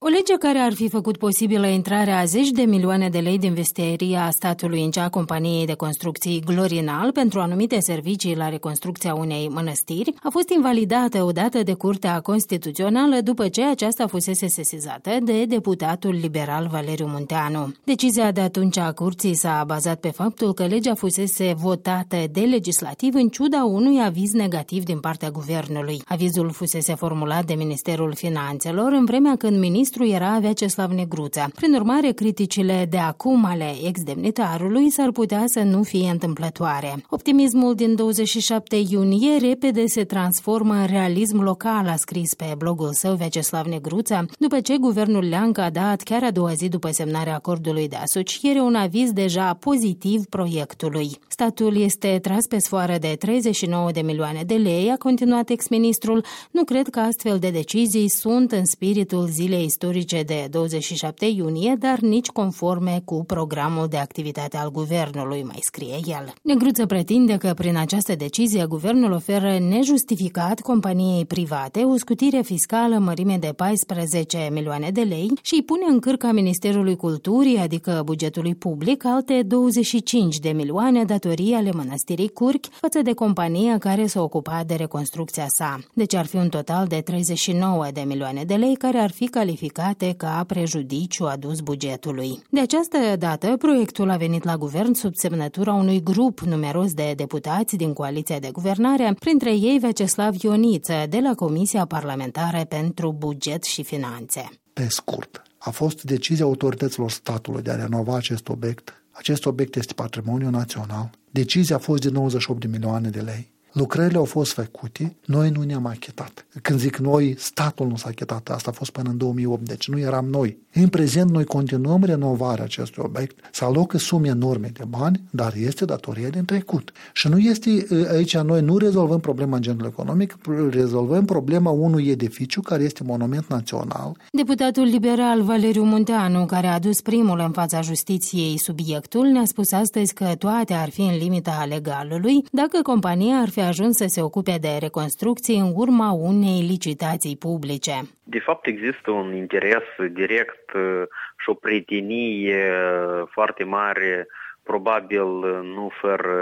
O lege care ar fi făcut posibilă intrarea a 10 de milioane de lei din vestieria statului în cea companiei de construcții Glorinal pentru anumite servicii la reconstrucția unei mănăstiri a fost invalidată odată de Curtea Constituțională după ce aceasta fusese sesizată de deputatul liberal Valeriu Munteanu. Decizia de atunci a curții s-a bazat pe faptul că legea fusese votată de legislativ în ciuda unui aviz negativ din partea guvernului. Avizul fusese formulat de Ministerul Finanțelor în vremea când ministrul era Vyacheslav Negruța. Prin urmare, criticile de acum ale ex-demnitarului s-ar putea să nu fie întâmplătoare. Optimismul din 27 iunie repede se transformă în realism local, a scris pe blogul său Vyacheslav Negruța, după ce guvernul Leancă a dat chiar a doua zi după semnarea acordului de asociere un aviz deja pozitiv proiectului. Statul este tras pe sfoară de 39 de milioane de lei, a continuat ex-ministrul. Nu cred că astfel de decizii sunt în spiritul zilei istorice de 27 iunie, dar nici conforme cu programul de activitate al guvernului, mai scrie el. Negruță pretinde că prin această decizie guvernul oferă nejustificat companiei private o scutire fiscală în mărime de 14 milioane de lei și îi pune în cârca Ministerului Culturii, adică bugetului public, alte 25 de milioane datorii ale mănăstirii Curchi față de compania care s-a ocupat de reconstrucția sa. Deci ar fi un total de 39 de milioane de lei care ar fi calificate ca prejudiciu adus bugetului. De această dată, proiectul a venit la guvern sub semnătura unui grup numeros de deputați din coaliția de guvernare, printre ei Vyacheslav Ioniță, de la Comisia Parlamentară pentru Buget și Finanțe. Pe scurt, a fost decizia autorităților statului de a renova acest obiect. Acest obiect este patrimoniu național. Decizia a fost de 98 de milioane de lei. Lucrările au fost făcute, noi nu ne-am achitat. Când zic noi, statul nu s-a achitat, asta a fost până în 2008, deci nu eram noi. În prezent noi continuăm renovarea acestui obiect, se alocă sume enorme de bani, dar este datoria din trecut. Și nu este aici, noi nu rezolvăm problema în genul economic, rezolvăm problema unui edificiu care este monument național. Deputatul liberal Valeriu Munteanu, care a adus primul în fața justiției subiectul, ne-a spus astăzi că toate ar fi în limita legalului dacă compania ar fi ajuns să se ocupe de reconstrucții în urma unei licitații publice. De fapt, există un interes direct și o prietenie foarte mare, probabil nu fără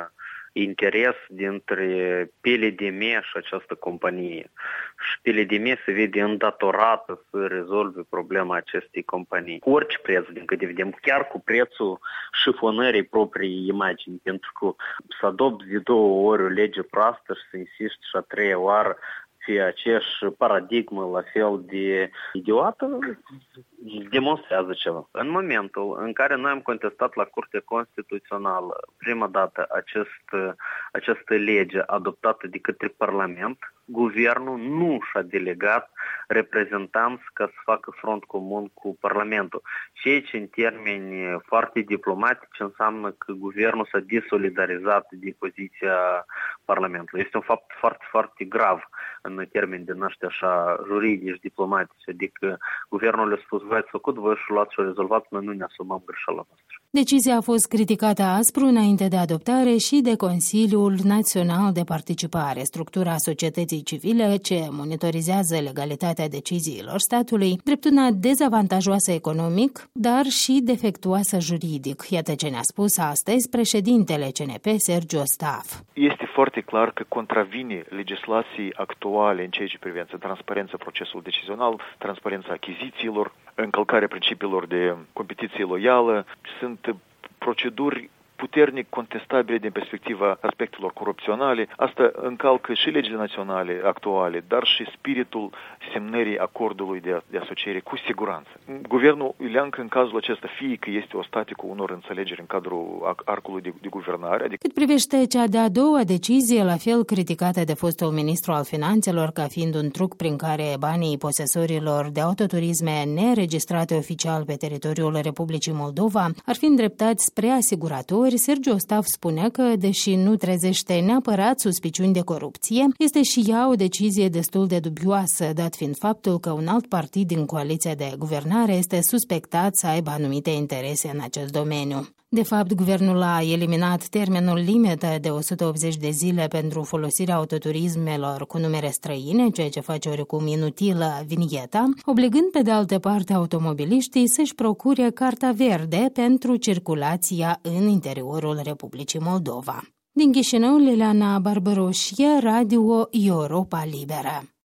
interes dintre PLDM și această companie. Și PLDM se vede îndatorată să rezolve problema acestei companii. Cu orice preț, din câte vedem, chiar cu prețul șifonării proprii imagini, pentru că să adopți de 2 ori o lege proastă și să insisti și a 3-a oară fie aceeași paradigmă la fel de idiotă, demonstrează ceva. În momentul în care noi am contestat la Curtea Constituțională prima dată această lege adoptată de către Parlament, guvernul nu și-a delegat reprezentanți ca să facă front comun cu Parlamentul. Ceea ce în termeni foarte diplomatici înseamnă că guvernul s-a desolidarizat de poziția Parlamentului. Este un fapt foarte, foarte grav în termeni din ăștia așa juridici, diplomatici. Adică guvernul le-a spus, voi ați făcut, voi și luați și o rezolvat, noi nu ne asumăm greșeala noastră. Decizia a fost criticată aspru înainte de adoptare și de Consiliul Național de Participare, structura societății civile ce monitorizează legalitatea deciziilor statului, drept una dezavantajoasă economic, dar și defectuoasă juridic. Iată ce ne-a spus astăzi președintele CNP, Sergiu Ostaf. Este foarte clar că contravine legislației actuale în ceea ce privește transparența procesului decizional, transparența achizițiilor, încălcarea principiilor de competiție loială. Sunt proceduri puternic contestabile din perspectiva aspectelor corupționale. Asta încalcă și legile naționale actuale, dar și spiritul semnării acordului de asociere cu siguranță. Guvernul Leancă în cazul acesta fie că este o statică cu unor înțelegeri în cadrul arcului de guvernare. Cât privește cea de-a doua decizie, la fel criticată de fostul ministru al finanțelor ca fiind un truc prin care banii posesorilor de autoturisme neregistrate oficial pe teritoriul Republicii Moldova ar fi îndreptați spre asiguratori, Sergiu Ostaf spune că, deși nu trezește neapărat suspiciuni de corupție, este și ea o decizie destul de dubioasă, dat fiind faptul că un alt partid din coaliția de guvernare este suspectat să aibă anumite interese în acest domeniu. De fapt, guvernul a eliminat termenul limită de 180 de zile pentru folosirea autoturismelor cu numere străine, ceea ce face oricum inutilă vinieta, obligând pe de altă parte automobiliștii să-și procure carta verde pentru circulația în interiorul Republicii Moldova. Din Chișinău, Liliana Barbăroșie, Radio Europa Liberă.